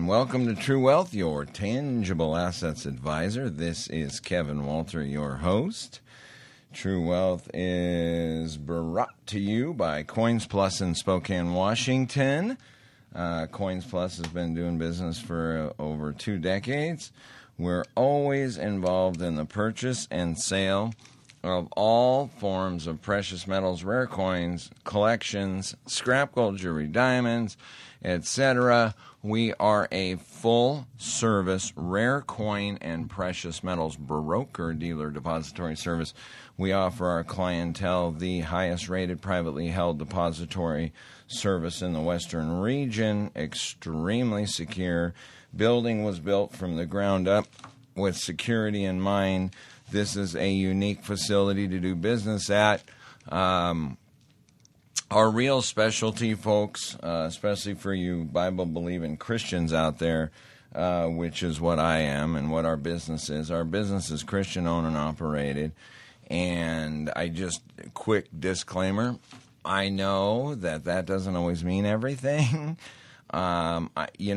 and welcome to True Wealth, your tangible assets advisor. This is Kevin Walter, your host. True Wealth is brought to you by Coins Plus in Spokane, Washington. Coins Plus has been doing business for over 2 decades. We're always involved in the purchase and sale of all forms of precious metals, rare coins, collections, scrap gold jewelry, diamonds, etc. We are a full-service rare coin and precious metals broker-dealer depository service. We offer our clientele the highest-rated privately held depository service in the Western region, extremely secure. Building was built from the ground up with security in mind. This is a unique facility to do business at. Our real specialty, folks, especially for you Bible-believing Christians out there, which is what I am and what our business is. Our business is Christian-owned and operated. And quick disclaimer, I know that doesn't always mean everything. I'm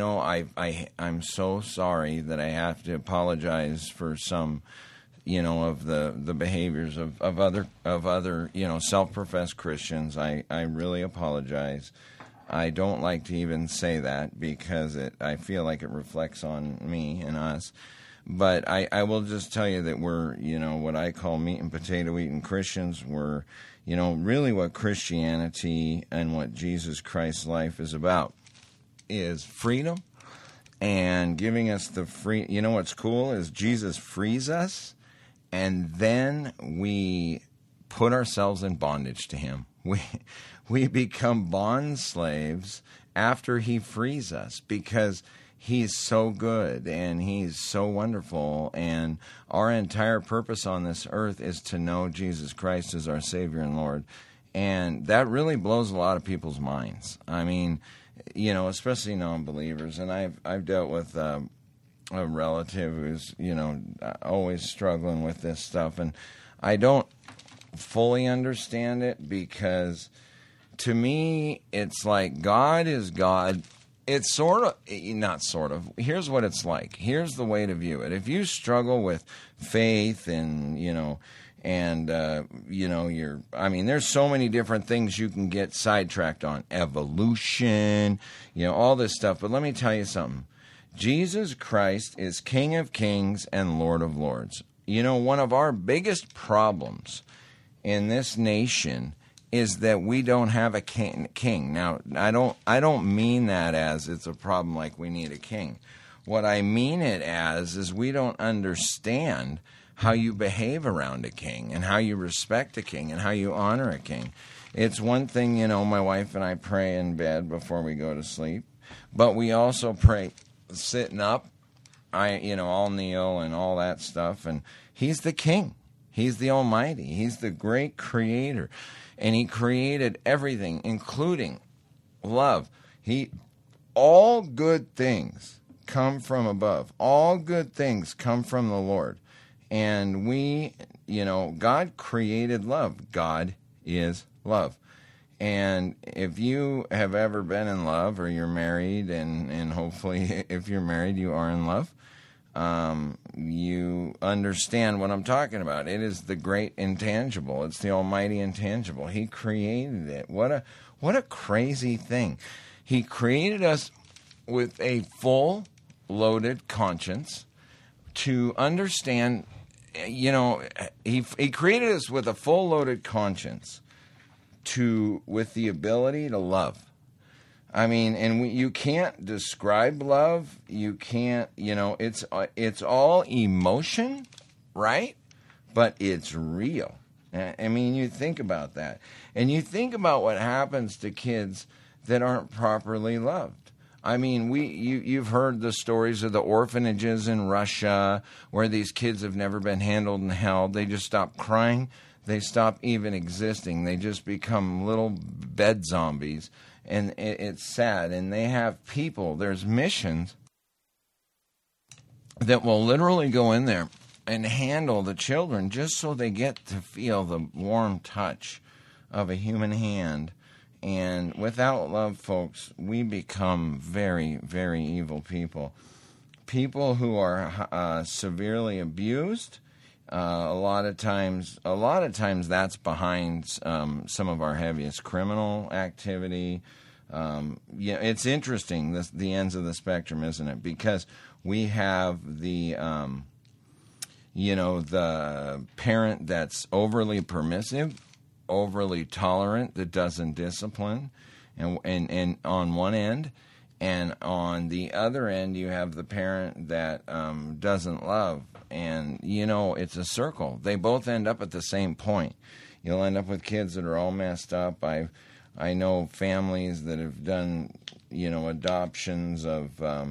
so sorry that I have to apologize for some of the behaviors of other self-professed Christians. I really apologize. I don't like to even say that because I feel like it reflects on me and us. But I will just tell you that we're, what I call meat and potato eating Christians. We're, really what Christianity and what Jesus Christ's life is about is freedom and giving us the free. What's cool is Jesus frees us. And then we put ourselves in bondage to him. We become bond slaves after he frees us because he's so good and he's so wonderful. And our entire purpose on this earth is to know Jesus Christ as our Savior and Lord. And that really blows a lot of people's minds. I mean, especially non-believers. And I've dealt with a relative who's, always struggling with this stuff. And I don't fully understand it because to me, it's like God is God. It's not sort of. Here's what it's like. Here's the way to view it. If you struggle with faith and, there's so many different things you can get sidetracked on. Evolution, all this stuff. But let me tell you something. Jesus Christ is King of Kings and Lord of Lords. One of our biggest problems in this nation is that we don't have a king. Now, I don't mean that as it's a problem like we need a king. What I mean it as is we don't understand how you behave around a king and how you respect a king and how you honor a king. It's one thing, my wife and I pray in bed before we go to sleep, but we also pray sitting up. I'll kneel and all that stuff. And he's the king. He's the Almighty. He's the great creator. And he created everything, including love. All good things come from above. All good things come from the Lord. And God created love. God is love. And if you have ever been in love or you're married, and hopefully if you're married, you are in love, you understand what I'm talking about. It is the great intangible. It's the almighty intangible. He created it. What a crazy thing. He created us with a full loaded conscience to understand, he created us with a full loaded conscience with the ability to love. I mean, and you can't describe love. You can't, it's all emotion, right? But it's real. I mean, you think about that. And you think about what happens to kids that aren't properly loved. I mean, you've heard the stories of the orphanages in Russia where these kids have never been handled and held. They just stop crying. They stop even existing. They just become little bed zombies. And it's sad. And they have people, there's missions that will literally go in there and handle the children just so they get to feel the warm touch of a human hand And without love, folks, we become very, very evil people. People who are severely abused, a lot of times that's behind some of our heaviest criminal activity. It's interesting, the ends of the spectrum, isn't it? Because we have the parent that's overly permissive, overly tolerant, that doesn't discipline, and on one end. And on the other end, you have the parent that doesn't love. And, it's a circle. They both end up at the same point. You'll end up with kids that are all messed up. I know families that have done, adoptions of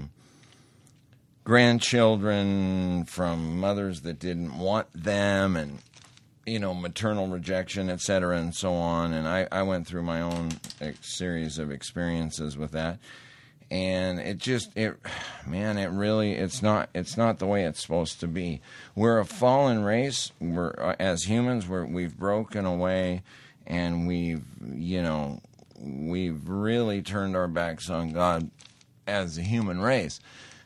grandchildren from mothers that didn't want them, and, maternal rejection, et cetera, and so on. And I went through my own series of experiences with that. And it's not the way it's supposed to be. We're a fallen race. As humans, we've broken away, and we've really turned our backs on God as a human race.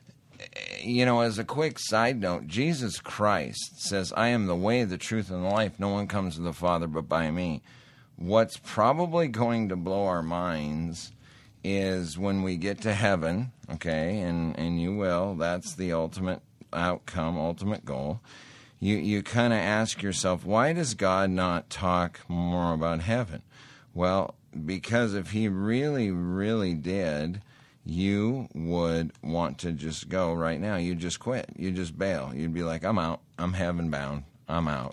As a quick side note, Jesus Christ says, "I am the way, the truth, and the life. No one comes to the Father but by me." What's probably going to blow our minds is when we get to heaven, okay, and you will, that's the ultimate outcome, ultimate goal. You kind of ask yourself, why does God not talk more about heaven? Well, because if he really, really did, you would want to just go right now. You just quit. You just bail. You'd be like, I'm out. I'm heaven bound. I'm out.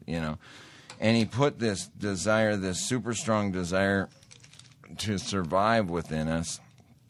And he put this desire, this super strong desire to survive within us,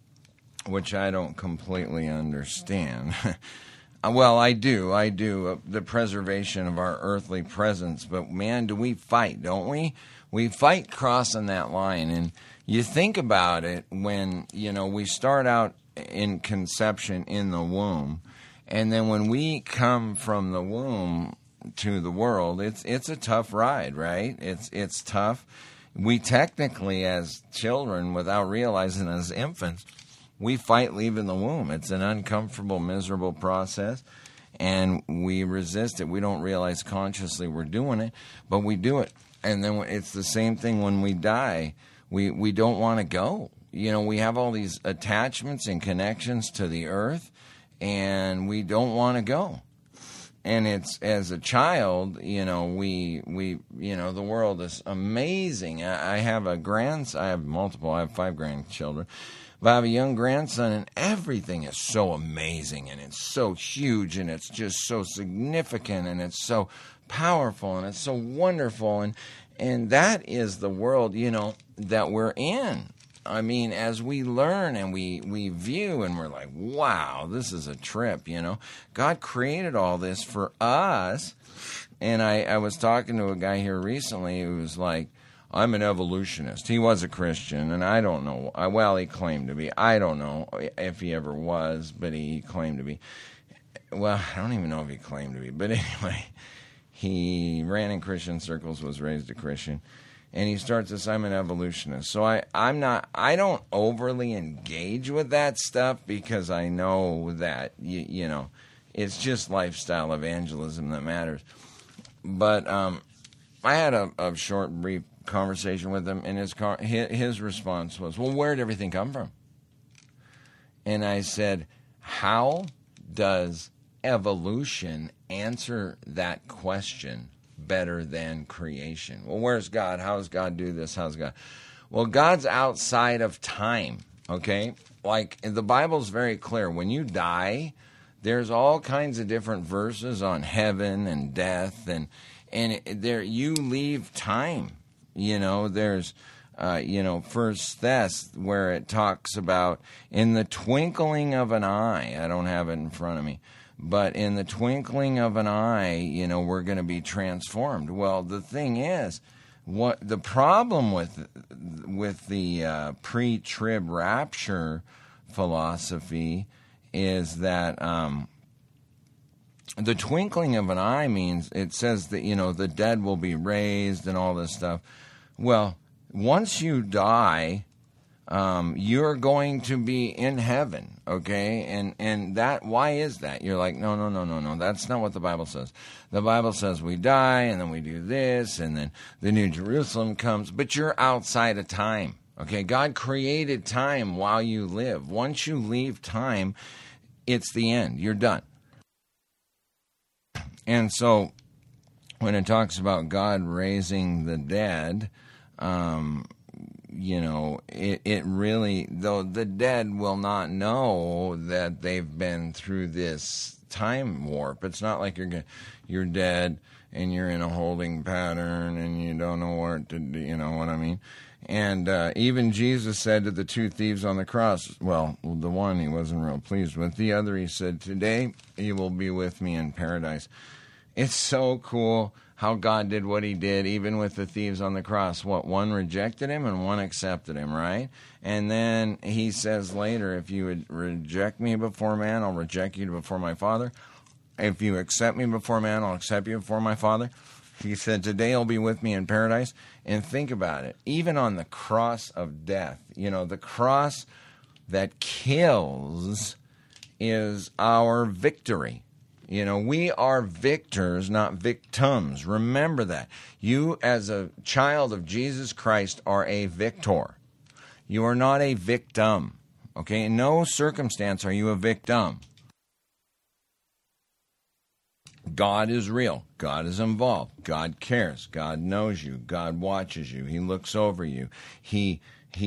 which I don't completely understand. Well, I do, the preservation of our earthly presence, but man, do we fight, don't we? We fight crossing that line. And you think about it, when, we start out in conception in the womb, and then when we come from the womb to the world, it's a tough ride, right? It's tough. We technically, as children, without realizing as infants, we fight leaving the womb. It's an uncomfortable, miserable process, and we resist it. We don't realize consciously we're doing it, but we do it. And then it's the same thing when we die. We don't want to go. We have all these attachments and connections to the earth, and we don't want to go. And it's, as a child, the world is amazing. I have I have multiple, I have 5 grandchildren, but I have a young grandson, and everything is so amazing, and it's so huge, and it's just so significant, and it's so powerful, and it's so wonderful, and that is the world, that we're in. I mean, as we learn and we view, and we're like, wow, this is a trip, God created all this for us. And I was talking to a guy here recently who was like, I'm an evolutionist. He was a Christian, and I don't know. Well, he claimed to be. I don't know if he ever was, but he claimed to be. Well, I don't even know if he claimed to be. But anyway, he ran in Christian circles, was raised a Christian. And he starts this, I'm an evolutionist. So I don't overly engage with that stuff, because I know that, it's just lifestyle evangelism that matters. But I had a short, brief conversation with him, and his response was, well, where did everything come from? And I said, how does evolution answer that question better than creation? Well, where's God? How does God do this? How's God? Well, God's outside of time, okay? Like, the Bible's very clear. When you die, there's all kinds of different verses on heaven and death, and there you leave time. There's First Thess, where it talks about in the twinkling of an eye. I don't have it in front of me. But in the twinkling of an eye, we're going to be transformed. Well, the thing is, what the problem with the pre-trib rapture philosophy is that the twinkling of an eye means, it says that the dead will be raised and all this stuff. Well, once you die, you're going to be in heaven, okay? And that, why is that? You're like, no. That's not what the Bible says. The Bible says we die, and then we do this, and then the New Jerusalem comes. But you're outside of time, okay? God created time while you live. Once you leave time, it's the end. You're done. And so when it talks about God raising the dead, it really, though the dead will not know that they've been through this time warp. It's not like you're dead and you're in a holding pattern and you don't know what to do, you know what I mean? And even Jesus said to the two thieves on the cross, well, the one he wasn't real pleased with. The other he said, today you will be with me in paradise. It's so cool how God did what he did, even with the thieves on the cross. What, one rejected him and one accepted him, right? And then he says later, if you would reject me before man, I'll reject you before my Father. If you accept me before man, I'll accept you before my Father. He said, today you'll be with me in paradise. And think about it. Even on the cross of death, the cross that kills is our victory. We are victors, not victims. Remember that. You, as a child of Jesus Christ, are a victor. You are not a victim. Okay? In no circumstance are you a victim. God is real. God is involved. God cares. God knows you. God watches you. He looks over you. He,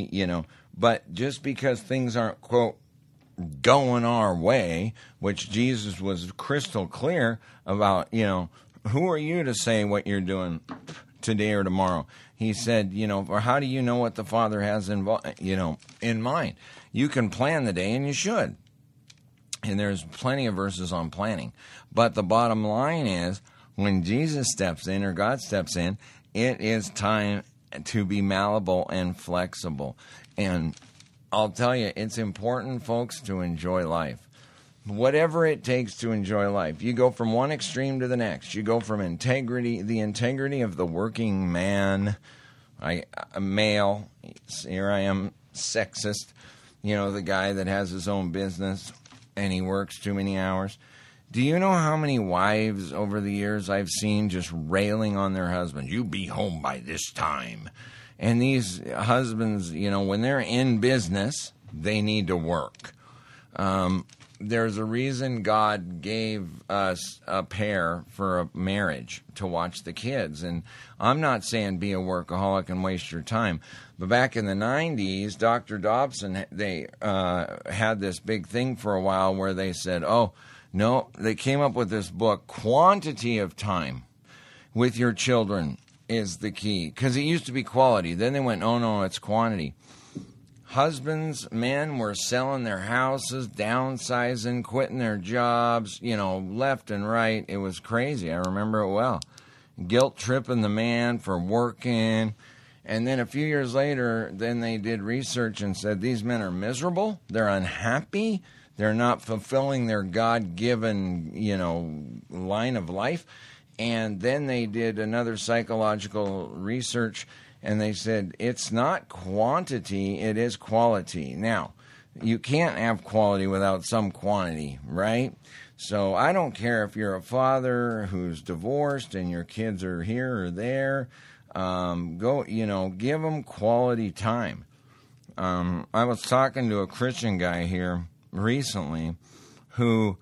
but just because things aren't, quote, going our way, which Jesus was crystal clear about, who are you to say what you're doing today or tomorrow? He said, or how do you know what the Father has in mind? You can plan the day, and you should. And there's plenty of verses on planning. But the bottom line is, when Jesus steps in or God steps in, it is time to be malleable and flexible. And I'll tell you, it's important, folks, to enjoy life. Whatever it takes to enjoy life. You go from one extreme to the next. You go from the integrity of the working man, a male, here I am, sexist, the guy that has his own business and he works too many hours. Do you know how many wives over the years I've seen just railing on their husbands? You be home by this time. And these husbands, when they're in business, they need to work. There's a reason God gave us a pair for a marriage, to watch the kids. And I'm not saying be a workaholic and waste your time. But back in the 90s, Dr. Dobson, they had this big thing for a while where they said, no, they came up with this book, Quantity of Time with Your Children is the key. Because it used to be quality. Then they went, oh, no, it's quantity. Husbands, men were selling their houses, downsizing, quitting their jobs, left and right. It was crazy. I remember it well. Guilt tripping the man for working. And then a few years later, then they did research and said these men are miserable. They're unhappy. They're not fulfilling their God-given, line of life. And then they did another psychological research, and they said it's not quantity, it is quality. Now, you can't have quality without some quantity, right? So I don't care if you're a father who's divorced and your kids are here or there. Give them quality time. I was talking to a Christian guy here recently who,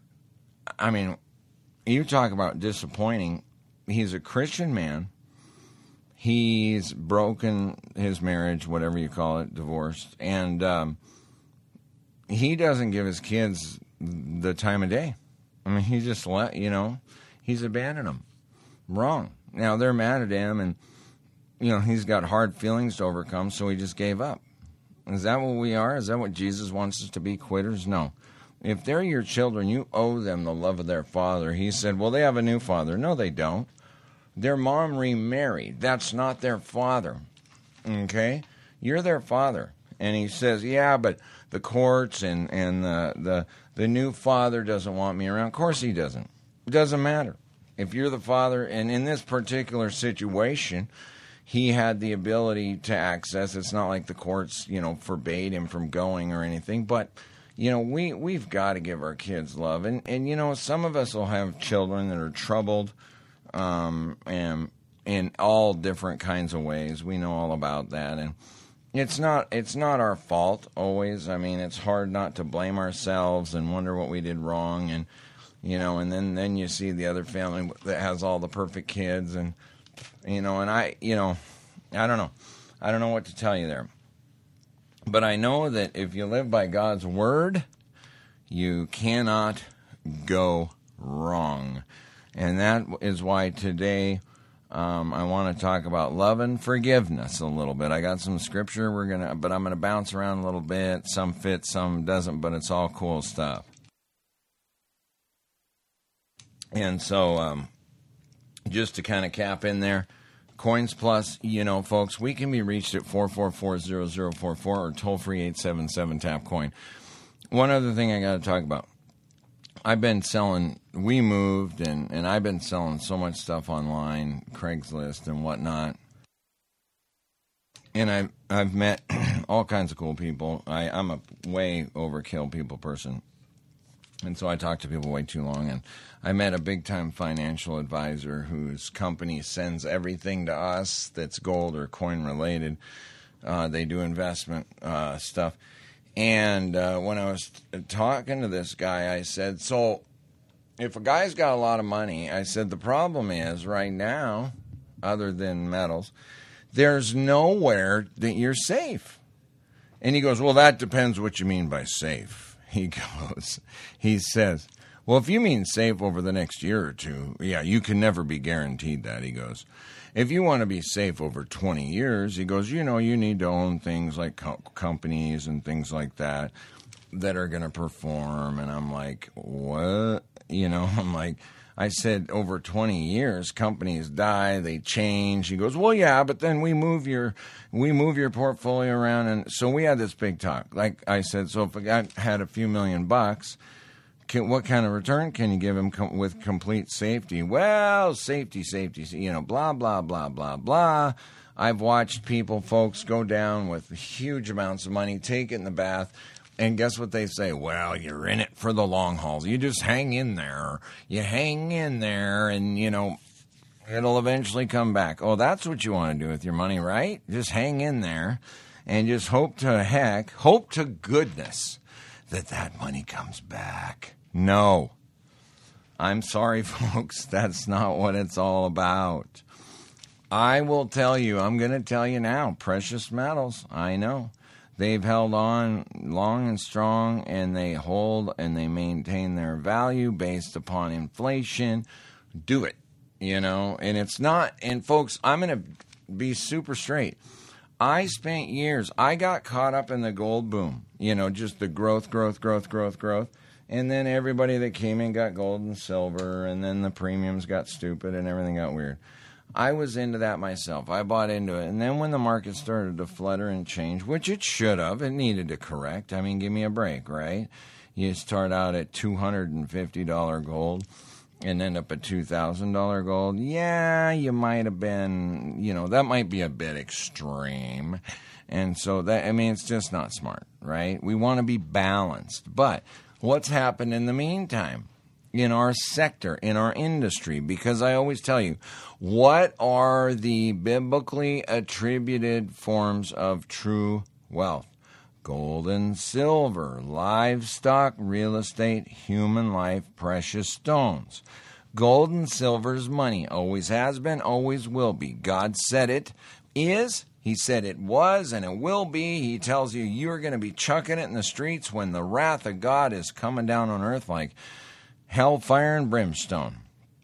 you talk about disappointing. He's a Christian man. He's broken his marriage, whatever you call it, divorced. And he doesn't give his kids the time of day. He just he's abandoned them. Wrong. Now, they're mad at him, and, he's got hard feelings to overcome, so he just gave up. Is that what we are? Is that what Jesus wants us to be, quitters? No. If they're your children, you owe them the love of their father. He said, well, they have a new father. No, they don't. Their mom remarried. That's not their father. Okay? You're their father. And he says, yeah, but the courts and the new father doesn't want me around. Of course he doesn't. It doesn't matter. If you're the father, and in this particular situation, he had the ability to access. It's not like the courts, forbade him from going or anything, but we've got to give our kids love. And some of us will have children that are troubled, and in all different kinds of ways. We know all about that. And it's not our fault always. I mean, it's hard not to blame ourselves and wonder what we did wrong. And, and then you see the other family that has all the perfect kids. And, and I don't know. I don't know what to tell you there. But I know that if you live by God's word, you cannot go wrong. And that is why today I want to talk about love and forgiveness a little bit. I got some scripture but I'm gonna bounce around a little bit. Some fits, some doesn't, but it's all cool stuff. And so, just to kind of cap in there, Coins Plus, folks, we can be reached at 444-0044 or toll-free 877-TAP-COIN. One other thing I got to talk about. We moved, and I've been selling so much stuff online, Craigslist and whatnot. And I've met all kinds of cool people. I'm a way overkill people person. And so I talk to people way too long. And I met a big-time financial advisor whose company sends everything to us that's gold or coin-related. They do investment stuff. And when I was talking to this guy, I said, so if a guy's got a lot of money, I said, the problem is right now, other than metals, there's nowhere that you're safe. And he goes, well, that depends what you mean by safe. He says, well, if you mean safe over the next year or two, yeah, you can never be guaranteed that. He goes, if you want to be safe over 20 years, he goes, you need to own things like companies and things like that are going to perform. And I'm like, what? I said, over 20 years, companies die, they change. He goes, well, yeah, but then we move your portfolio around. And so we had this big talk. Like I said, so if a guy had a few $1,000,000, what kind of return can you give him with complete safety? Well, safety, blah, blah, blah, blah, blah. I've watched folks go down with huge amounts of money, take it in the bath, and guess what they say? Well, you're in it for the long haul. You just hang in there. You hang in there, and, it'll eventually come back. Oh, that's what you want to do with your money, right? Just hang in there and just hope to goodness that money comes back. No. I'm sorry, folks. That's not what it's all about. I will tell you, I'm going to tell you now, precious metals, I know. They've held on long and strong, and they hold and they maintain their value based upon inflation. Do it, and it's not, and folks, I'm going to be super straight. I spent years, I got caught up in the gold boom, just the growth. And then everybody that came in got gold and silver, and then the premiums got stupid and everything got weird. I was into that myself. I bought into it. And then when the market started to flutter and change, which it should have, it needed to correct. I mean, give me a break, right? You start out at $250 gold and end up at $2,000 gold. Yeah, you might have been, that might be a bit extreme. And so it's just not smart, right? We want to be balanced. But what's happened in the meantime? In our sector, in our industry, because I always tell you, what are the biblically attributed forms of true wealth? Gold and silver, livestock, real estate, human life, precious stones. Gold and silver is money, always has been, always will be. God said it is. He said it was and it will be. He tells you you're going to be chucking it in the streets when the wrath of God is coming down on earth like hellfire and brimstone.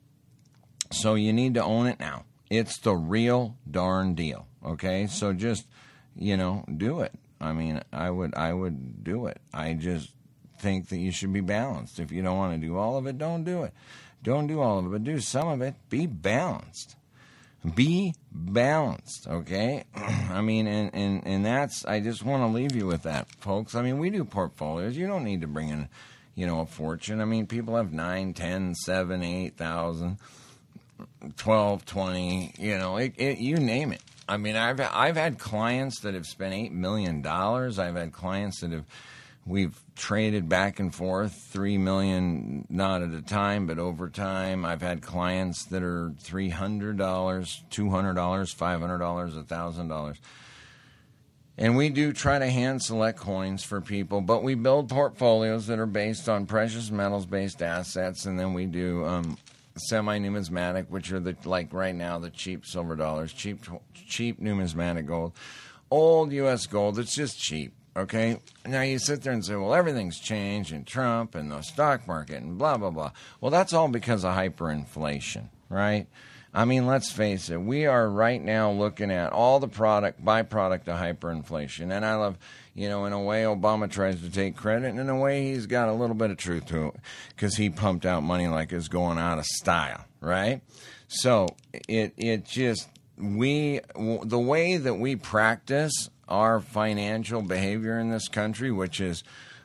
So you need to own it now. It's the real darn deal. Okay? So just, do it. I mean, I would do it. I just think that you should be balanced. If you don't want to do all of it, don't do it. Don't do all of it, but do some of it. Be balanced. Be balanced, okay? I mean, and that's, I just want to leave you with that, folks. I mean, we do portfolios. You don't need to bring in, a fortune. I mean, people have 9, 10, 7, 8,000, 12, 20, you name it. I mean, I've had clients that have spent $8 million. I've had clients that we've traded back and forth $3 million, not at a time, but over time. I've had clients that are $300, $200, $500, $1,000. And we do try to hand select coins for people, but we build portfolios that are based on precious metals-based assets, and then we do semi-numismatic, which are like right now the cheap silver dollars, cheap numismatic gold, old U.S. gold. It's just cheap. Okay? Now you sit there and say, well, everything's changed and Trump and the stock market and blah, blah, blah. Well, that's all because of hyperinflation, right? I mean, let's face it. We are right now looking at all the byproduct of hyperinflation. And I love, in a way, Obama tries to take credit, and in a way, he's got a little bit of truth to it because he pumped out money like it's going out of style, right? So the way that we practice our financial behavior in this country, which is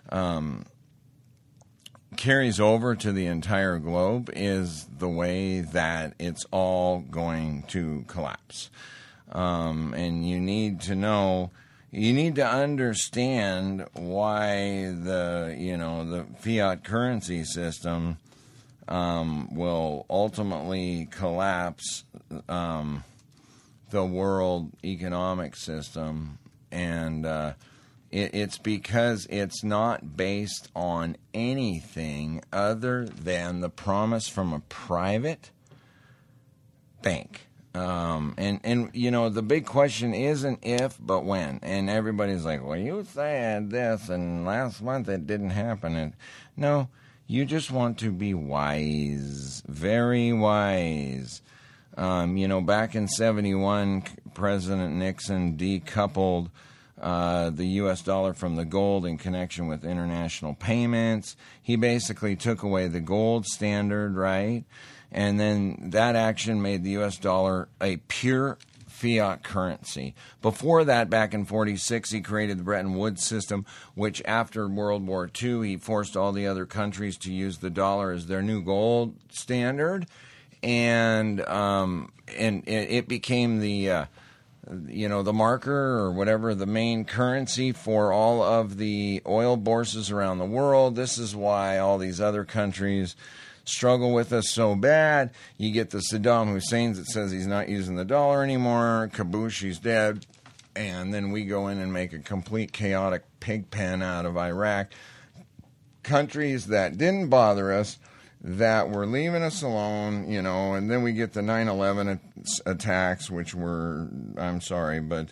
carries over to the entire globe, is the way that it's all going to collapse. And you need to understand why the fiat currency system will ultimately collapse the world economic system. And it's because it's not based on anything other than the promise from a private bank. And the big question isn't if, but when. And everybody's like, well, you said this, and last month it didn't happen. And no, you just want to be wise, very wise. Back in 1971, President Nixon decoupled the U.S. dollar from the gold in connection with international payments. He basically took away the gold standard, right? And then that action made the U.S. dollar a pure fiat currency. Before that, back in 1946, he created the Bretton Woods system, which after World War II, he forced all the other countries to use the dollar as their new gold standard. And it became the marker or whatever, the main currency for all of the oil bourses around the world. This is why all these other countries struggle with us so bad. You get the Saddam Hussein that says he's not using the dollar anymore. Kaboosh, he's dead. And then we go in and make a complete chaotic pig pen out of Iraq. Countries that didn't bother us, that were leaving us alone, and then we get the 9/11 attacks, which were, I'm sorry, but,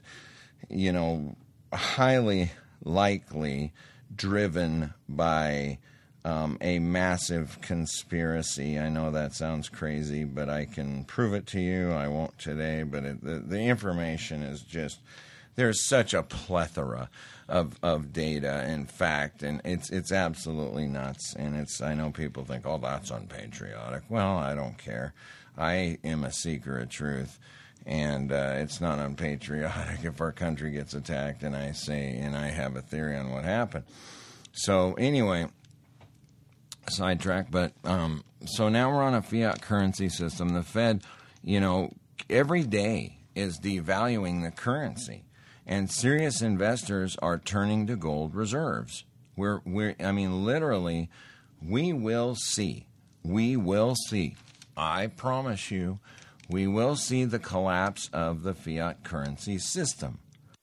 highly likely driven by a massive conspiracy. I know that sounds crazy, but I can prove it to you. I won't today, but the information is just, there's such a plethora of data and fact, and it's absolutely nuts. And I know people think, oh, that's unpatriotic. Well, I don't care. I am a seeker of truth, and it's not unpatriotic if our country gets attacked and I have a theory on what happened. So anyway, sidetrack, but so now we're on a fiat currency system. The Fed, every day is devaluing the currency. And serious investors are turning to gold reserves. Literally, we will see. I promise you, we will see the collapse of the fiat currency system.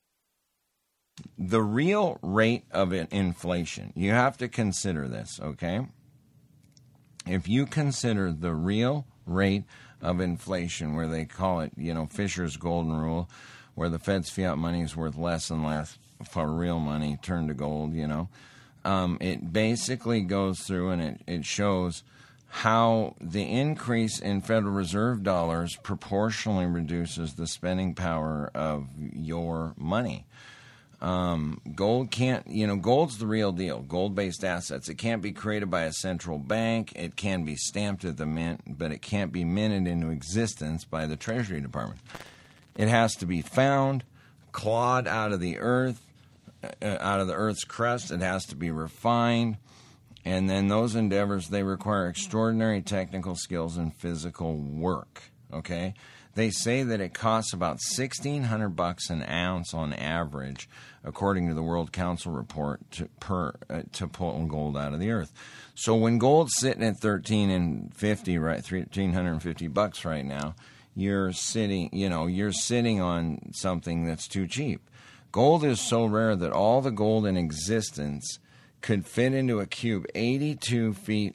The real rate of inflation, you have to consider this, okay? If you consider the real rate of inflation, where they call it, Fisher's Golden Rule, where the Fed's fiat money is worth less and less for real money, turn to gold, it basically goes through and it shows how the increase in Federal Reserve dollars proportionally reduces the spending power of your money. Gold can't, gold's the real deal, gold-based assets. It can't be created by a central bank. It can be stamped at the mint, but it can't be minted into existence by the Treasury Department. It has to be found, clawed out of the earth, out of the earth's crust. It has to be refined. And then those endeavors, they require extraordinary technical skills and physical work, okay? They say that it costs about $1,600 an ounce on average, according to the World Council report, to pull gold out of the earth. So when gold's sitting at $1,350, right, $1,350 right now, you're sitting on something that's too cheap. Gold is so rare that all the gold in existence could fit into a cube 82 feet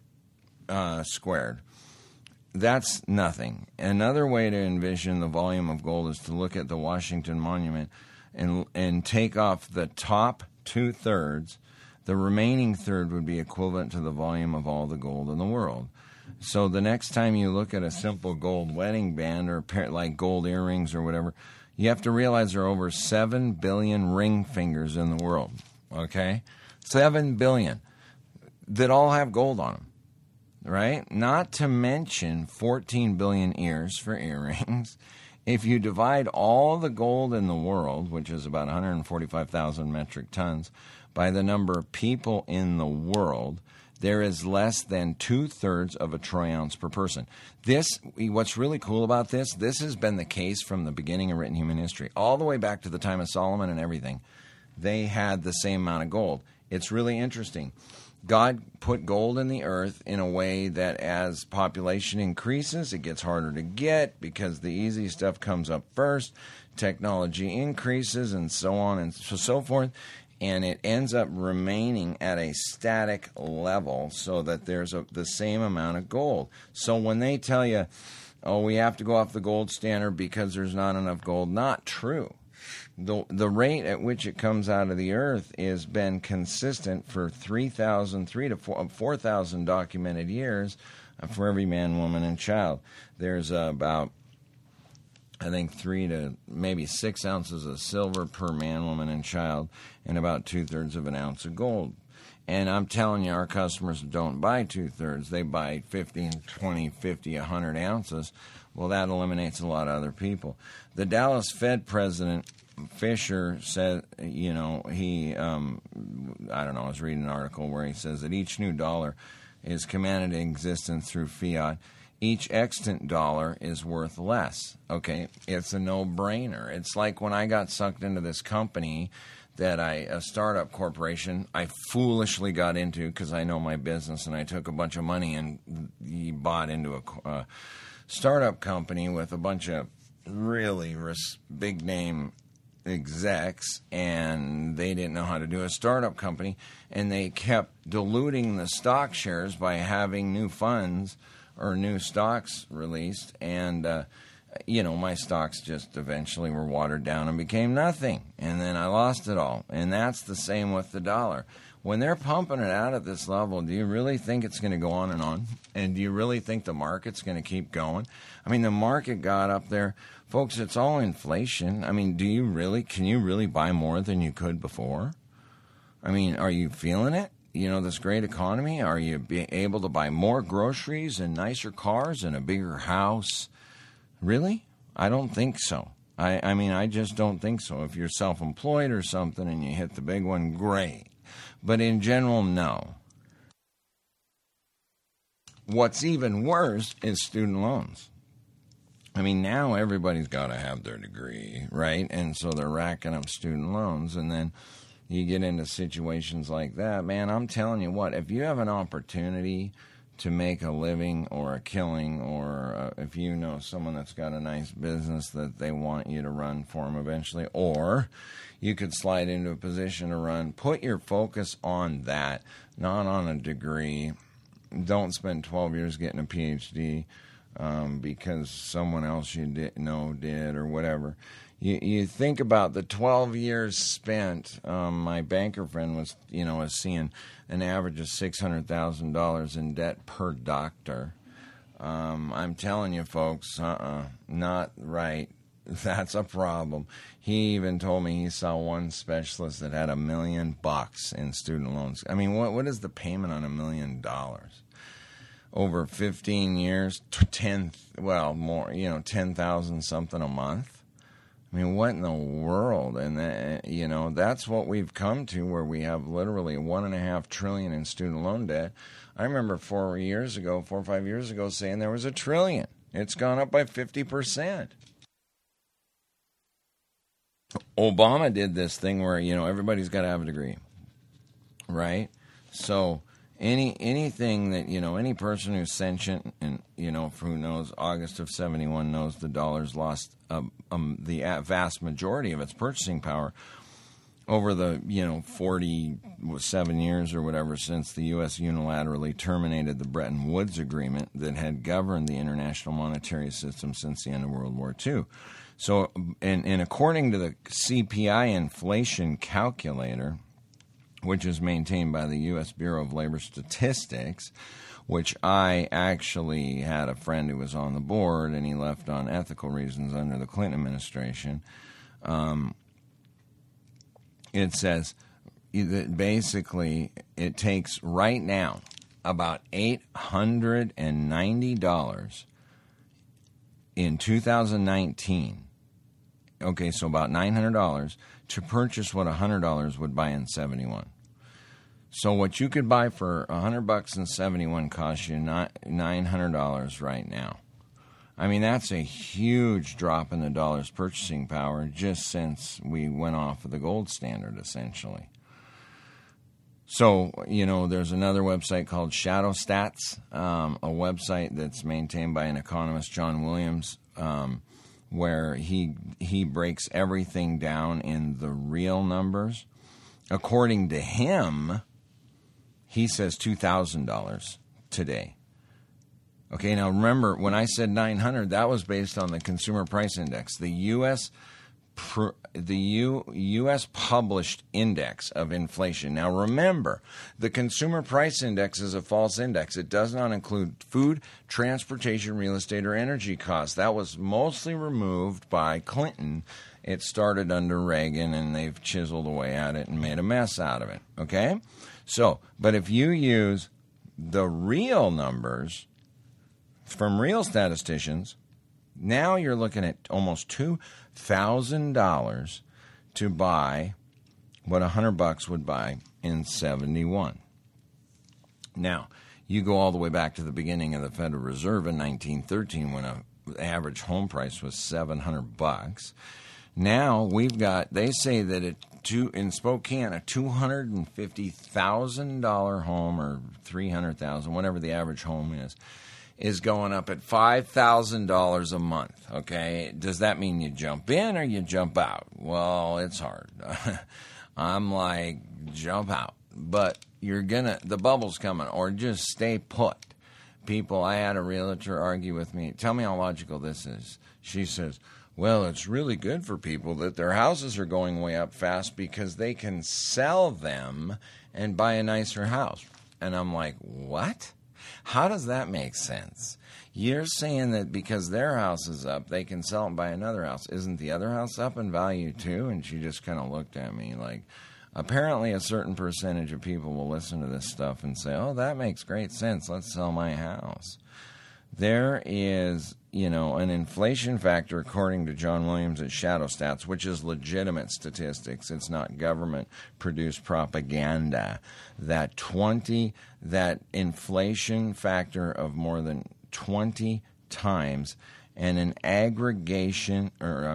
squared. That's nothing. Another way to envision the volume of gold is to look at the Washington Monument and take off the top 2/3. The remaining third would be equivalent to the volume of all the gold in the world. So the next time you look at a simple gold wedding band or like gold earrings or whatever, you have to realize there are over 7 billion ring fingers in the world, okay? 7 billion that all have gold on them, right? Not to mention 14 billion ears for earrings. If you divide all the gold in the world, which is about 145,000 metric tons, by the number of people in the world, there is less than 2/3 of a troy ounce per person. What's really cool about this has been the case from the beginning of written human history, all the way back to the time of Solomon and everything. They had the same amount of gold. It's really interesting. God put gold in the earth in a way that as population increases, it gets harder to get because the easy stuff comes up first, technology increases, and so on and so forth. And it ends up remaining at a static level so that there's the same amount of gold. So when they tell you, oh, we have to go off the gold standard because there's not enough gold, not true. The rate at which it comes out of the earth has been consistent for 3,000 to 4,000 documented years for every man, woman, and child. There's about, I think, 3 to maybe 6 ounces of silver per man, woman, and child, and about 2/3 of an ounce of gold. And I'm telling you, our customers don't buy 2/3. They buy 15, 20, 50, 100 ounces. Well, that eliminates a lot of other people. The Dallas Fed president, Fisher, said, I was reading an article where he says that each new dollar is commanded in existence through fiat. Each extant dollar is worth less. Okay, it's a no-brainer. It's like when I got sucked into this company a startup corporation I foolishly got into because I know my business, and I took a bunch of money and bought into a startup company with a bunch of really big-name execs, and they didn't know how to do a startup company, and they kept diluting the stock shares by having new funds or new stocks released, and my stocks just eventually were watered down and became nothing, and then I lost it all. And that's the same with the dollar. When they're pumping it out at this level, do you really think it's going to go on? And do you really think the market's going to keep going? I mean, the market got up there. Folks, it's all inflation. I mean, can you really buy more than you could before? I mean, are you feeling it? This great economy? Are you able to buy more groceries and nicer cars and a bigger house? Really? I don't think so. I just don't think so. If you're self-employed or something and you hit the big one, great. But in general, no. What's even worse is student loans. I mean, now everybody's got to have their degree, right? And so they're racking up student loans, and then you get into situations like that. Man, I'm telling you what, if you have an opportunity to make a living or a killing, or if you know someone that's got a nice business that they want you to run for them eventually, or you could slide into a position to run, put your focus on that, not on a degree. Don't spend 12 years getting a PhD because someone else you did or whatever. You think about the 12 years spent. My banker friend was seeing an average of $600,000 in debt per doctor. I'm telling you, folks, not right. That's a problem. He even told me he saw one specialist that had $1 million in student loans. I mean, what is the payment on $1 million? Over 15 years, 10,000 something a month. I mean, what in the world? And that's what we've come to, where we have literally $1.5 trillion in student loan debt. I remember 4 or 5 years ago saying there was $1 trillion. It's gone up by 50%. Obama did this thing where, everybody's got to have a degree, right? So anything that, any person who's sentient and, who knows August of 71 knows the dollar's lost the vast majority of its purchasing power over the, 47 years or whatever since the U.S. unilaterally terminated the Bretton Woods Agreement that had governed the international monetary system since the end of World War II. So, and according to the CPI inflation calculator, which is maintained by the U.S. Bureau of Labor Statistics, which I actually had a friend who was on the board, and he left on ethical reasons under the Clinton administration. It says that basically it takes right now about $890 in 2019. Okay, so about $900 to purchase what $100 would buy in 71. So what you could buy for $100 in 71 costs you $900 right now. I mean, that's a huge drop in the dollar's purchasing power just since we went off of the gold standard, essentially. So, there's another website called Shadow Stats, a website that's maintained by an economist, John Williams, where he breaks everything down in the real numbers. According to him, he says $2,000 today. Okay, now remember, when I said 900, that was based on the Consumer Price Index. The U.S. published index of inflation. Now remember, the Consumer Price Index is a false index. It does not include food, transportation, real estate, or energy costs. That was mostly removed by Clinton. It started under Reagan, and they've chiseled away at it and made a mess out of it. Okay? So, but if you use the real numbers from real statisticians, now you're looking at almost $2,000 to buy what $100 would buy in 71. Now, you go all the way back to the beginning of the Federal Reserve in 1913 when an average home price was $700. Now we've got, they say that in Spokane, a $250,000 home or $300,000, whatever the average home is going up at $5,000 a month, okay? Does that mean you jump in or you jump out? Well, it's hard. I'm like, jump out. But the bubble's coming, or just stay put. People, I had a realtor argue with me. Tell me how logical this is. She says, well, it's really good for people that their houses are going way up fast because they can sell them and buy a nicer house. And I'm like, what? How does that make sense? You're saying that because their house is up, they can sell and buy another house. Isn't the other house up in value too? And she just kind of looked at me like, apparently a certain percentage of people will listen to this stuff and say, oh, that makes great sense. Let's sell my house. There is, an inflation factor, according to John Williams at Shadow Stats, which is legitimate statistics. It's not government-produced propaganda. That inflation factor of more than 20 times, and an aggregation,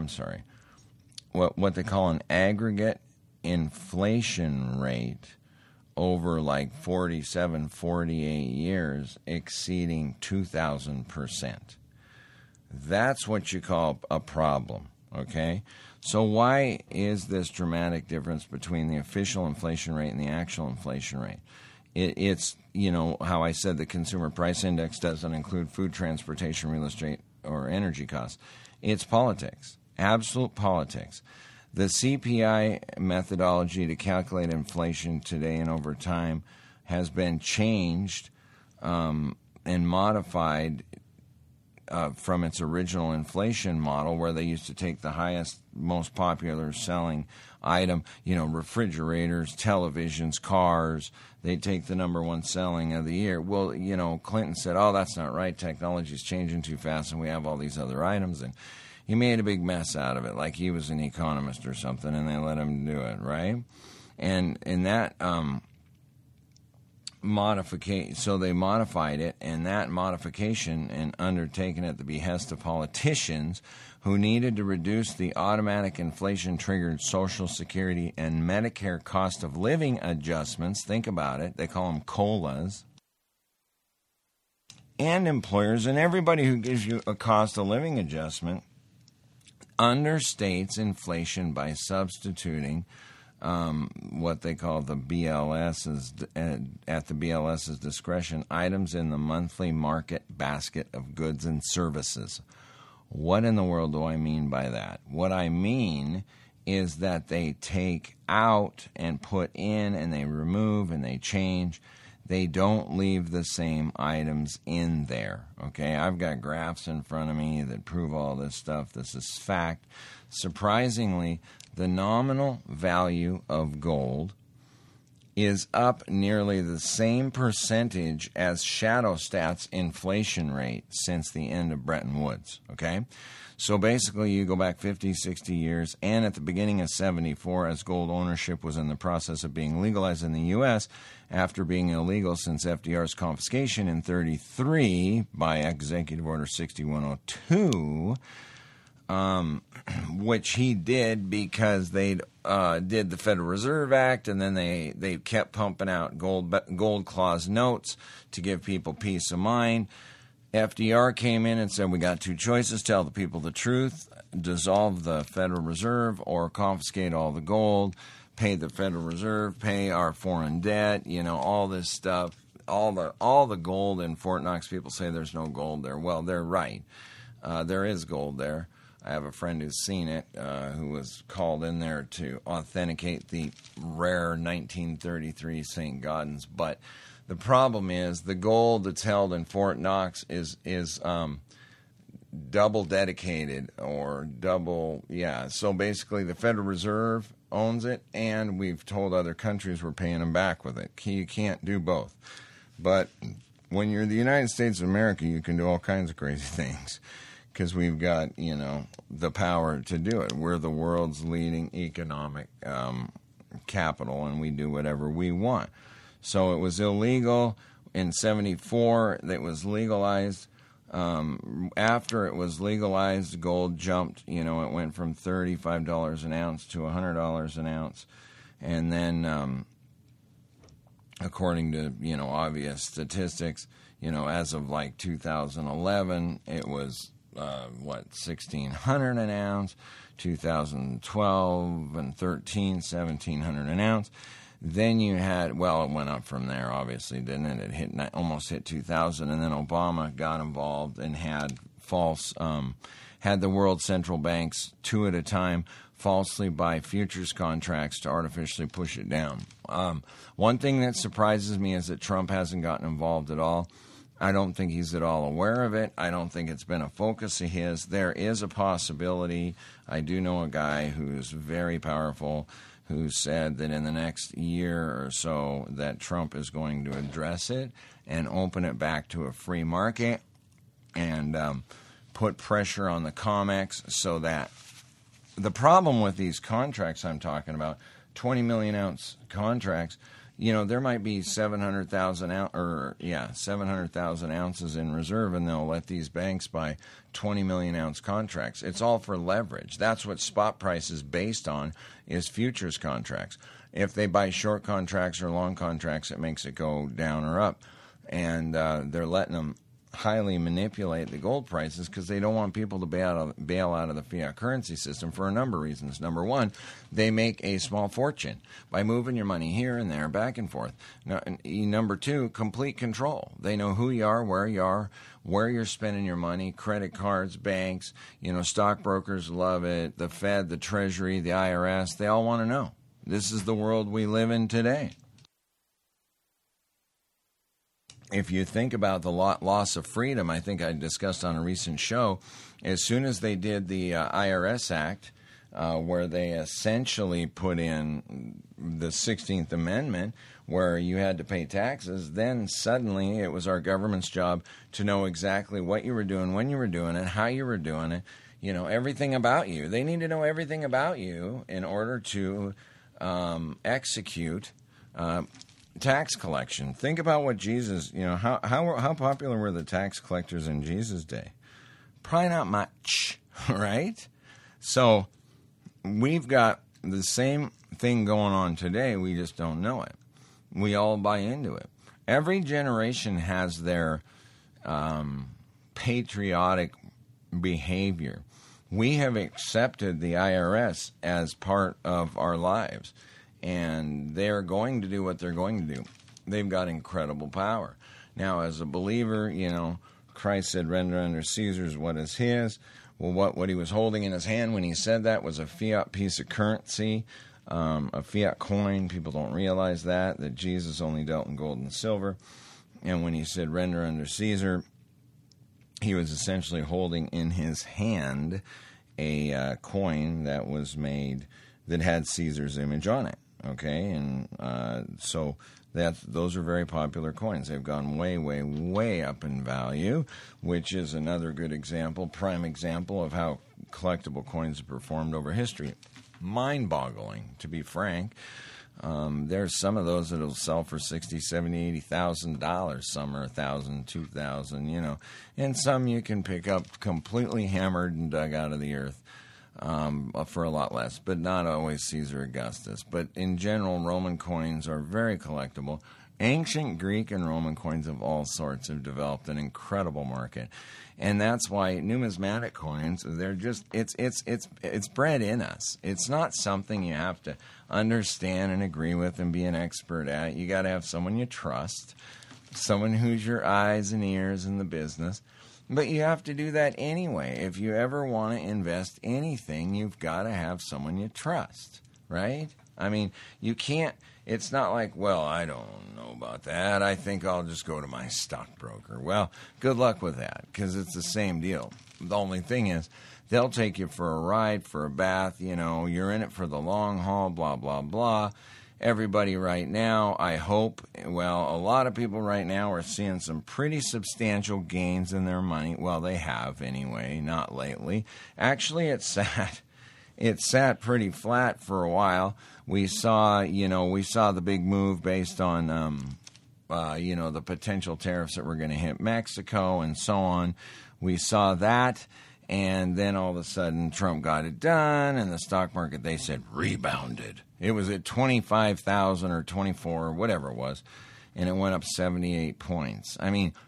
what they call an aggregate inflation rate over like 47, 48 years exceeding 2,000%. That's what you call a problem, okay? So why is this dramatic difference between the official inflation rate and the actual inflation rate? It's, how I said the Consumer Price Index doesn't include food, transportation, real estate, or energy costs. It's politics, absolute politics. The CPI methodology to calculate inflation today and over time has been changed and modified from its original inflation model, where they used to take the highest, most popular selling item, refrigerators, televisions, cars. They take the number one selling of the year. Well, Clinton said, oh, that's not right. Technology's changing too fast, and we have all these other items. And he made a big mess out of it, like he was an economist or something, and they let him do it, right? And in that modification. So they modified it, and that modification, and undertaken at the behest of politicians who needed to reduce the automatic inflation-triggered Social Security and Medicare cost of living adjustments. Think about it. They call them COLAs. And employers and everybody who gives you a cost of living adjustment understates inflation by substituting what they call the BLS's, at the BLS's discretion, items in the monthly market basket of goods and services. What in the world do I mean by that? What I mean is that they take out and put in, and they remove and they change. They don't leave the same items in there, okay? I've got graphs in front of me that prove all this stuff. This is fact. Surprisingly, the nominal value of gold is up nearly the same percentage as ShadowStat's inflation rate since the end of Bretton Woods, okay? So basically, you go back 50, 60 years, and at the beginning of 74, as gold ownership was in the process of being legalized in the U.S., after being illegal since FDR's confiscation in 33 by Executive Order 6102, which he did because they did the Federal Reserve Act, and then they kept pumping out gold clause notes to give people peace of mind. FDR came in and said, we got two choices: tell the people the truth, dissolve the Federal Reserve, or confiscate all the gold, pay the Federal Reserve, pay our foreign debt, all this stuff. All the gold in Fort Knox. People say there's no gold there. Well, they're right. There is gold there. I have a friend who's seen it, who was called in there to authenticate the rare 1933 St. Gaudens. But the problem is the gold that's held in Fort Knox is double dedicated, or double, So basically the Federal Reserve owns it, and we've told other countries we're paying them back with it. You can't do both. But when you're the United States of America, you can do all kinds of crazy things, because we've got, the power to do it. We're the world's leading economic capital, and we do whatever we want. So it was illegal in 74. It was legalized. After it was legalized, gold jumped. It went from $35 an ounce to $100 an ounce. And then, according to, obvious statistics, as of like 2011, it was $1,600 an ounce, 2012 and 13, $1,700 an ounce. Then you had, it went up from there, obviously, didn't it? It almost hit 2,000, and then Obama got involved and had had the world central banks, two at a time, falsely buy futures contracts to artificially push it down. One thing that surprises me is that Trump hasn't gotten involved at all. I don't think he's at all aware of it. I don't think it's been a focus of his. There is a possibility. I do know a guy who's very powerful who said that in the next year or so that Trump is going to address it and open it back to a free market and put pressure on the COMEX, so that the problem with these contracts I'm talking about, 20 million ounce contracts, there might be 700,000 ounces in reserve, and they'll let these banks buy 20 million ounce contracts. It's all for leverage. That's what spot price is based on, is futures contracts. If they buy short contracts or long contracts, it makes it go down or up. And they're letting them highly manipulate the gold prices because they don't want people to bail out of the fiat currency system for a number of reasons. Number one, they make a small fortune by moving your money here and there, back and forth. Number two, complete control. They know who you are, where you're spending your money, credit cards, banks, stockbrokers love it, the Fed, the Treasury, the IRS, they all want to know. This is the world we live in today. If you think about the loss of freedom, I think I discussed on a recent show, as soon as they did the IRS Act, where they essentially put in the 16th Amendment, where you had to pay taxes, then suddenly it was our government's job to know exactly what you were doing, when you were doing it, how you were doing it, everything about you. They need to know everything about you in order to execute tax collection. Think about what Jesus, how popular were the tax collectors in Jesus' day? Probably not much, right? So we've got the same thing going on today. We just don't know it. We all buy into it. Every generation has their patriotic behavior. We have accepted the IRS as part of our lives, and they're going to do what they're going to do. They've got incredible power. Now, as a believer, Christ said, render unto Caesar's what is his. Well, what he was holding in his hand when he said that was a fiat piece of currency, a fiat coin. People don't realize that Jesus only dealt in gold and silver. And when he said, render unto Caesar, he was essentially holding in his hand a coin that was made that had Caesar's image on it. Okay, and so those are very popular coins. They've gone way, way, way up in value, which is another good example, prime example of how collectible coins have performed over history. Mind-boggling, to be frank. There's some of those that will sell for $60,000, $70,000, $80,000. Some are $1,000, $2,000, and some you can pick up completely hammered and dug out of the earth. For a lot less, but not always Caesar Augustus. But in general, Roman coins are very collectible. Ancient Greek and Roman coins of all sorts have developed an incredible market, and that's why numismatic coins, they're just it's bred in us. It's not something you have to understand and agree with and be an expert at. You got to have someone you trust, someone who's your eyes and ears in the business. But you have to do that anyway. If you ever want to invest anything, you've got to have someone you trust, right? I mean, you can't, it's not like, well, I don't know about that. I think I'll just go to my stockbroker. Well, good luck with that, because it's the same deal. The only thing is, they'll take you for a ride, for a bath, you're in it for the long haul, blah, blah, blah. Everybody right now, I hope, a lot of people right now are seeing some pretty substantial gains in their money. Well, they have anyway, not lately. Actually, it sat pretty flat for a while. We saw the big move based on, the potential tariffs that were going to hit Mexico and so on. We saw that. And then all of a sudden, Trump got it done, and the stock market, they said, rebounded. It was at 25,000 or 24, or whatever it was, and it went up 78 points. I mean,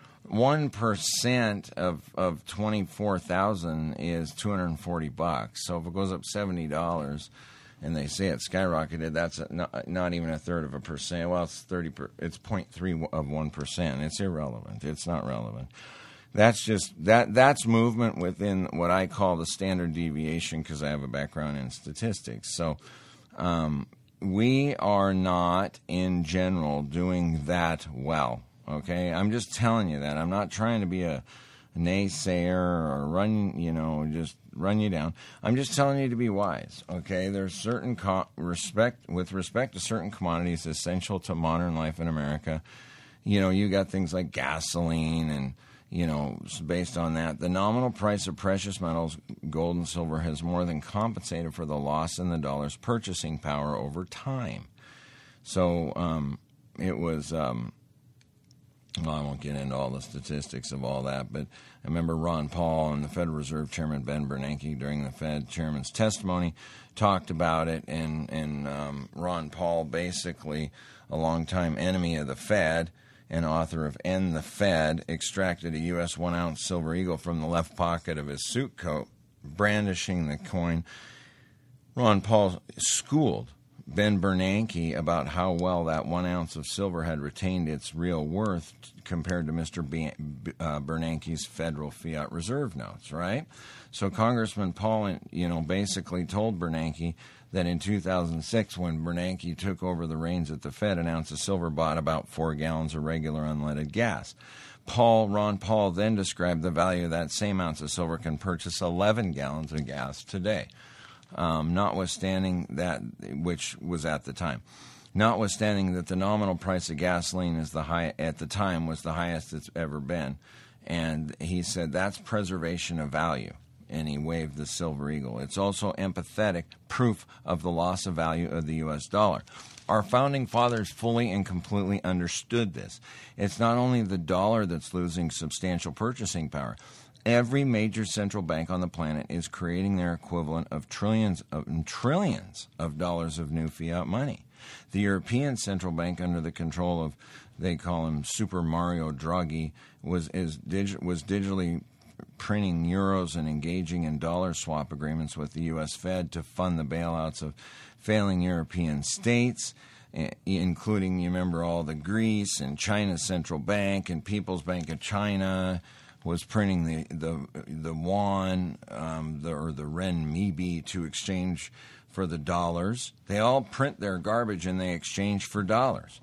1% of 24,000 is $240. So if it goes up $70, and they say it skyrocketed, that's not even a third of a percent. Well, it's 0.3 of 1%. It's irrelevant. It's not relevant. That's just that's movement within what I call the standard deviation, because I have a background in statistics. So we are not in general doing that well. Okay, I'm just telling you that. I'm not trying to be a naysayer or just run you down. I'm just telling you to be wise. Okay, there's certain with respect to certain commodities essential to modern life in America. You got things like gasoline and. Based on that, the nominal price of precious metals, gold and silver, has more than compensated for the loss in the dollar's purchasing power over time. So it was, I won't get into all the statistics of all that, but I remember Ron Paul and the Federal Reserve Chairman Ben Bernanke during the Fed Chairman's testimony talked about it, and Ron Paul, basically a longtime enemy of the Fed, and author of End the Fed, extracted a U.S. 1-ounce silver eagle from the left pocket of his suit coat, brandishing the coin. Ron Paul schooled Ben Bernanke about how well that 1 ounce of silver had retained its real worth compared to Mr. Bernanke's Federal Fiat Reserve notes, right? So Congressman Paul, basically told Bernanke that in 2006, when Bernanke took over the reins at the Fed, an ounce of silver bought about 4 gallons of regular unleaded gas. Ron Paul then described the value of that same ounce of silver can purchase 11 gallons of gas today, notwithstanding that, which was at the time. Notwithstanding that the nominal price of gasoline at the time was the highest it's ever been. And he said that's preservation of value. and he waved the silver eagle. It's also empathetic proof of the loss of value of the U.S. dollar. Our founding fathers fully and completely understood this. It's not only the dollar that's losing substantial purchasing power. Every major central bank on the planet is creating their equivalent of trillions of dollars of new fiat money. The European Central Bank, under the control of, they call him Super Mario Draghi, was digitally printing euros and engaging in dollar swap agreements with the U.S. Fed to fund the bailouts of failing European states, including, you remember, all the Greece and China's central bank and People's Bank of China was printing the yuan or the renminbi to exchange for the dollars. They all print their garbage and they exchange for dollars.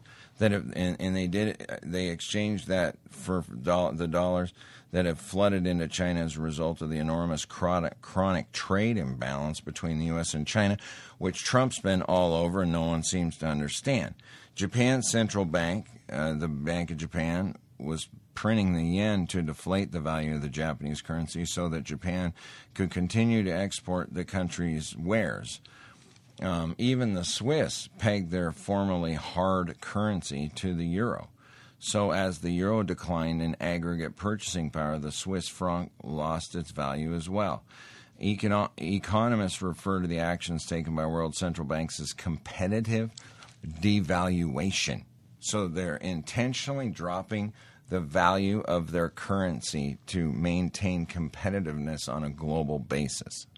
They exchanged that for the dollars that have flooded into China as a result of the enormous chronic trade imbalance between the U.S. and China, which Trump's been all over and no one seems to understand. Japan's central bank, the Bank of Japan, was printing the yen to deflate the value of the Japanese currency so that Japan could continue to export the country's wares. Even the Swiss pegged their formerly hard currency to the euro. So as the euro declined in aggregate purchasing power, the Swiss franc lost its value as well. Economists refer to the actions taken by world central banks as competitive devaluation. So they're intentionally dropping the value of their currency to maintain competitiveness on a global basis.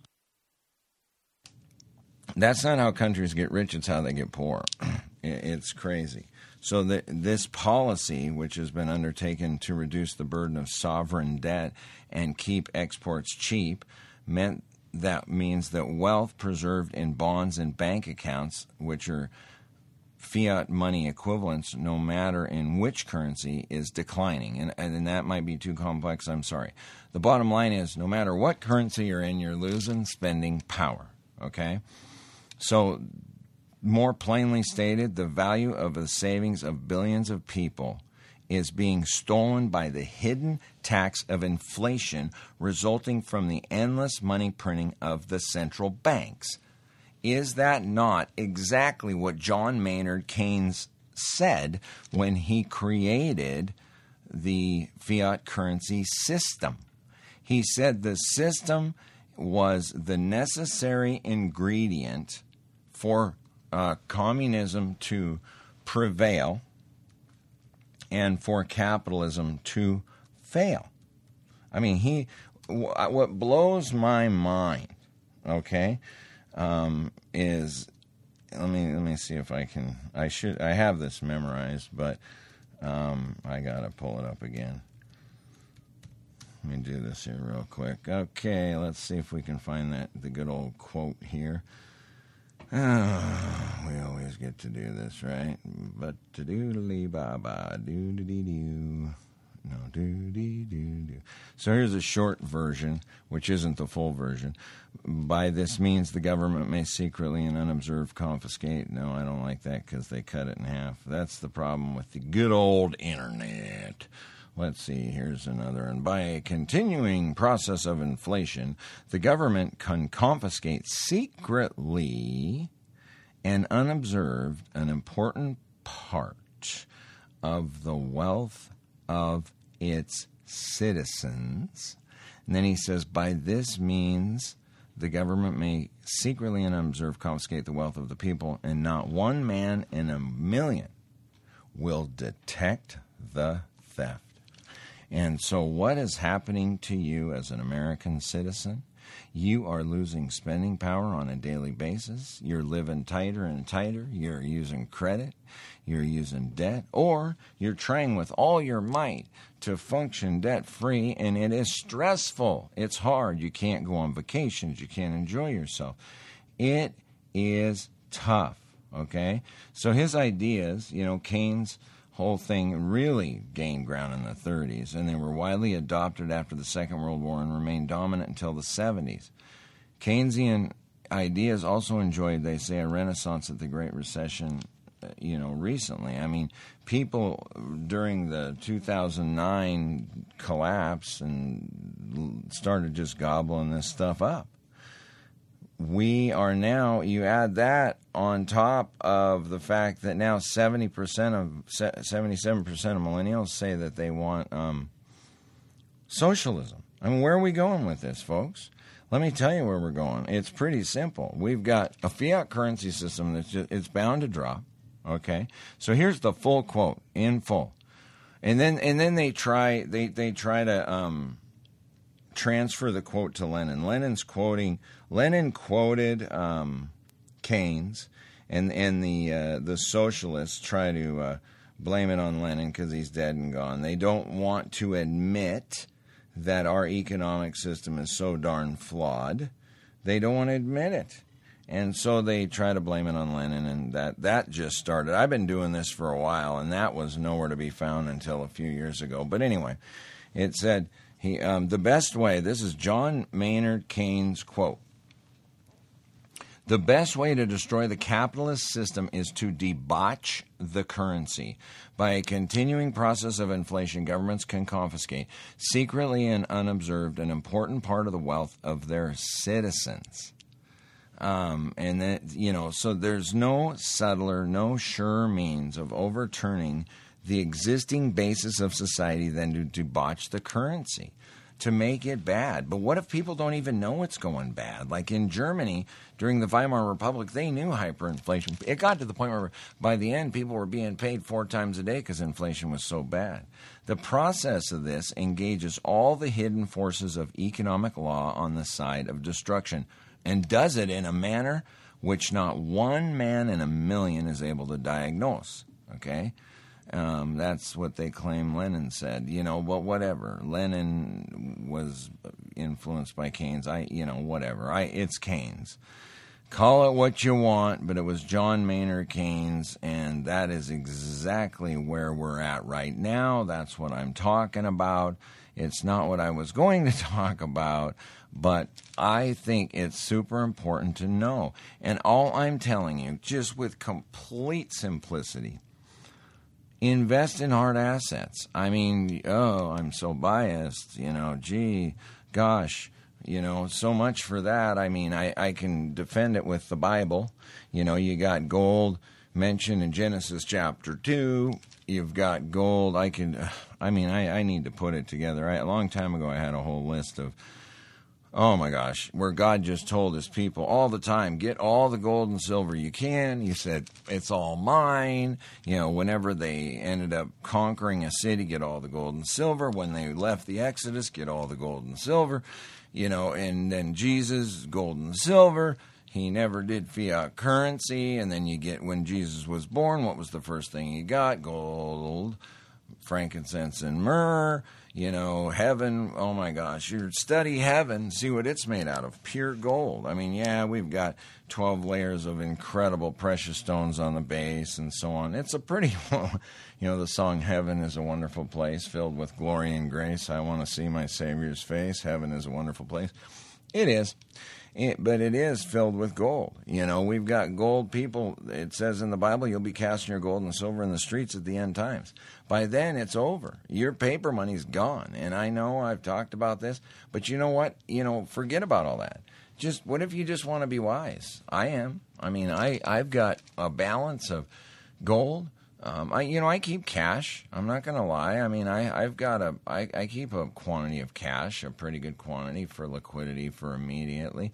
That's not how countries get rich, it's how they get poor. It's crazy. So this policy, which has been undertaken to reduce the burden of sovereign debt and keep exports cheap, means that wealth preserved in bonds and bank accounts, which are fiat money equivalents, no matter in which currency, is declining. And that might be too complex, I'm sorry. The bottom line is, no matter what currency you're in, you're losing spending power, okay? So, more plainly stated, the value of the savings of billions of people is being stolen by the hidden tax of inflation resulting from the endless money printing of the central banks. Is that not exactly what John Maynard Keynes said when he created the fiat currency system? He said the system was the necessary ingredient for communism to prevail and for capitalism to fail. I mean, what blows my mind, okay, is, let me see if I can, I have this memorized, but I gotta pull it up again. Let me do this here real quick. Okay, let's see if we can find the good old quote here. We always get to do this, right? But to doodly ba ba doo doo doo doo. No, doo doo doo doo. So here's a short version, which isn't the full version. By this means, the government may secretly and unobserved confiscate. No, I don't like that because they cut it in half. That's the problem with the good old internet. Let's see, here's another. And by a continuing process of inflation, the government can confiscate secretly and unobserved an important part of the wealth of its citizens. And then he says, by this means, the government may secretly and unobserved confiscate the wealth of the people, and not one man in a million will detect the theft. And so what is happening to you as an American citizen? You are losing spending power on a daily basis. You're living tighter and tighter. You're using credit. You're using debt. Or you're trying with all your might to function debt-free, and it is stressful. It's hard. You can't go on vacations. You can't enjoy yourself. It is tough, okay? So his ideas, Keynes' whole thing really gained ground in the 30s, and they were widely adopted after the Second World War and remained dominant until the 70s. Keynesian ideas also enjoyed, they say, a renaissance at the Great Recession, recently. I mean, people during the 2009 collapse and started just gobbling this stuff up. We are now, you add that on top of the fact that now 77% of millennials say that they want socialism. I mean, where are we going with this, folks? Let me tell you where we're going. It's pretty simple. We've got a fiat currency system that's it's bound to drop. Okay, so here's the full quote in full, and then they try to transfer the quote to Lenin. Lenin quoted Keynes, and the socialists try to blame it on Lenin because he's dead and gone. They don't want to admit that our economic system is so darn flawed. They don't want to admit it. And so they try to blame it on Lenin, and that just started. I've been doing this for a while, and that was nowhere to be found until a few years ago. But anyway, it said, the best way, this is John Maynard Keynes' quote, the best way to destroy the capitalist system is to debauch the currency. By a continuing process of inflation, governments can confiscate, secretly and unobserved, an important part of the wealth of their citizens. And then, so there's no subtler, no surer means of overturning the existing basis of society than to debauch the currency, to make it bad. But what if people don't even know it's going bad? Like in Germany, during the Weimar Republic, they knew hyperinflation. It got to the point where by the end, people were being paid 4 times a day because inflation was so bad. The process of this engages all the hidden forces of economic law on the side of destruction, and does it in a manner which not one man in a million is able to diagnose. Okay? That's what they claim Lenin said. But whatever. Lenin was influenced by Keynes. Whatever. It's Keynes. Call it what you want, but it was John Maynard Keynes, and that is exactly where we're at right now. That's what I'm talking about. It's not what I was going to talk about, but I think it's super important to know. And all I'm telling you, just with complete simplicity, invest in hard assets. I mean, I'm so biased, so much for that. I mean, I can defend it with the Bible. You got gold mentioned in Genesis chapter 2. You've got gold. I need to put it together. A long time ago, I had a whole list of, oh my gosh, where God just told his people all the time, get all the gold and silver you can. He said, it's all mine. Whenever they ended up conquering a city, get all the gold and silver. When they left the Exodus, get all the gold and silver. And then Jesus, gold and silver. He never did fiat currency. And then when Jesus was born, what was the first thing he got? Gold, frankincense, and myrrh. Heaven, oh my gosh, you study heaven, see what it's made out of, pure gold. I mean, yeah, we've got 12 layers of incredible precious stones on the base and so on. It's a pretty, the song Heaven is a Wonderful Place, filled with glory and grace. I want to see my Savior's face. Heaven is a wonderful place. It is. But it is filled with gold. We've got gold people. It says in the Bible, you'll be casting your gold and silver in the streets at the end times. By then, it's over. Your paper money's gone. And I know I've talked about this, but you know what? Forget about all that. What if you just want to be wise? I am. I mean, I've got a balance of gold. I keep cash. I'm not going to lie. I mean, I keep a quantity of cash, a pretty good quantity for liquidity for immediately,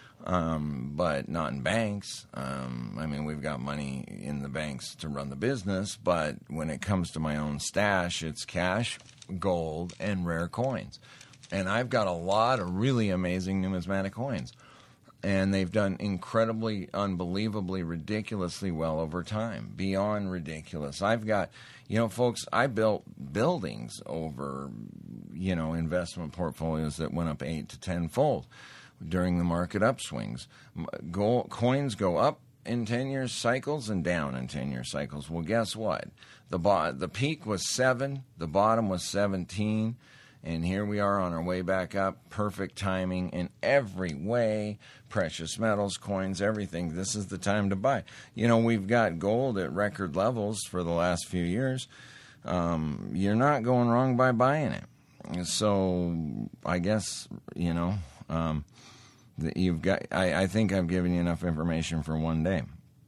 but not in banks. We've got money in the banks to run the business, but when it comes to my own stash, it's cash, gold, and rare coins. And I've got a lot of really amazing numismatic coins. And they've done incredibly, unbelievably, ridiculously well over time. Beyond ridiculous. I've got, folks, I built buildings over, investment portfolios that went up 8 to 10-fold during the market upswings. Coins go up in 10-year cycles and down in 10-year cycles. Well, guess what? The peak was 7, the bottom was 17. And here we are on our way back up. Perfect timing in every way. Precious metals, coins, everything. This is the time to buy. We've got gold at record levels for the last few years. You're not going wrong by buying it. So I guess, that you've got. I think I've given you enough information for one day.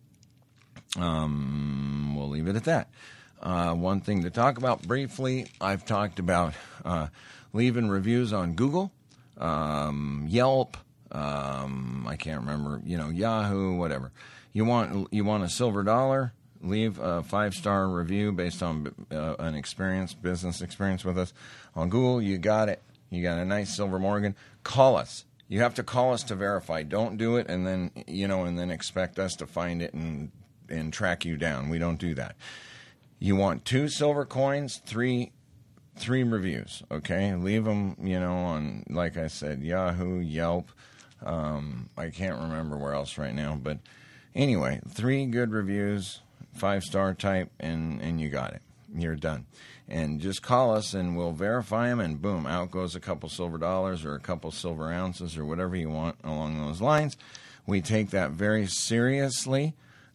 We'll leave it at that. One thing to talk about briefly, I've talked about leaving reviews on Google, Yelp, I can't remember, Yahoo, whatever. You want a silver dollar? Leave a 5-star review based on an business experience with us on Google. You got it. You got a nice silver Morgan. Call us. You have to call us to verify. Don't do it and then expect us to find it and track you down. We don't do that. You want 2 silver coins, 3 reviews, okay? Leave them, on, like I said, Yahoo, Yelp. I can't remember where else right now. But anyway, 3 good reviews, 5-star type, and you got it. You're done. And just call us, and we'll verify them, and boom, out goes a couple silver dollars or a couple silver ounces or whatever you want along those lines. We take that very seriously.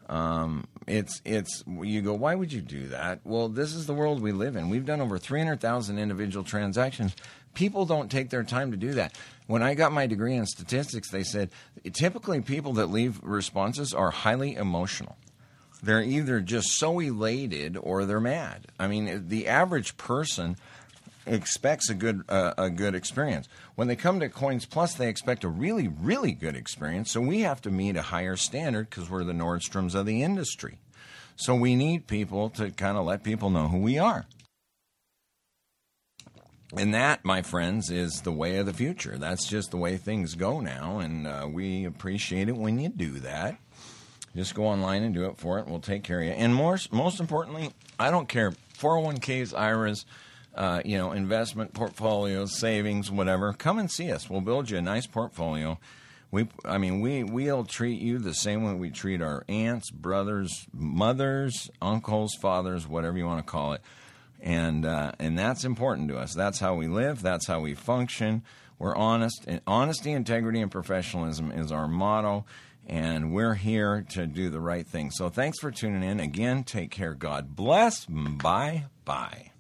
You go, why would you do that? Well, this is the world we live in. We've done over 300,000 individual transactions. People don't take their time to do that. When I got my degree in statistics, they said typically people that leave responses are highly emotional. They're either just so elated or they're mad. I mean, the average person expects a good experience. When they come to Coins Plus, they expect a really, really good experience. So we have to meet a higher standard because we're the Nordstroms of the industry. So we need people to kind of let people know who we are. And that, my friends, is the way of the future. That's just the way things go now, and we appreciate it when you do that. Just go online and do it for it. We'll take care of you. And most importantly, I don't care, 401ks, IRAs, investment portfolios, savings, whatever. Come and see us. We'll build you a nice portfolio. We'll treat you the same way we treat our aunts, brothers, mothers, uncles, fathers, whatever you want to call it. And that's important to us. That's how we live. That's how we function. We're honest. And honesty, integrity, and professionalism is our motto. And we're here to do the right thing. So thanks for tuning in. Again, take care. God bless. Bye-bye.